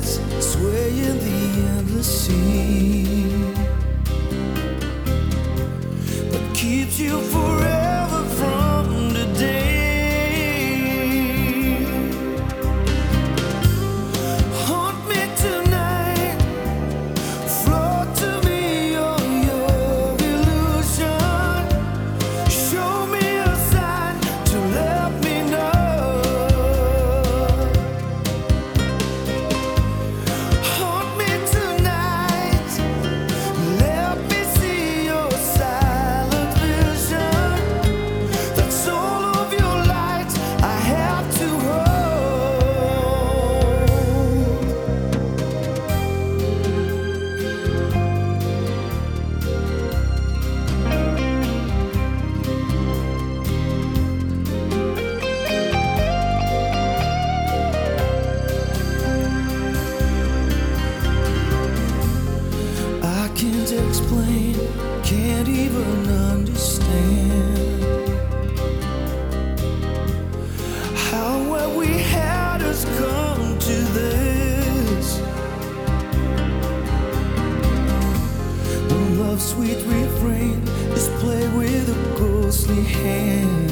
lights sway in the endless sea. What keeps you forever from today? Haunt me tonight, float to me on your illusion. Show me a sign to let me know. Haunt me tonight, let me see your silent vision. That's all of your light I have to hold. I can't explain, can't even understand how what we had has come to this. When love's sweet refrain is played with a ghostly hand,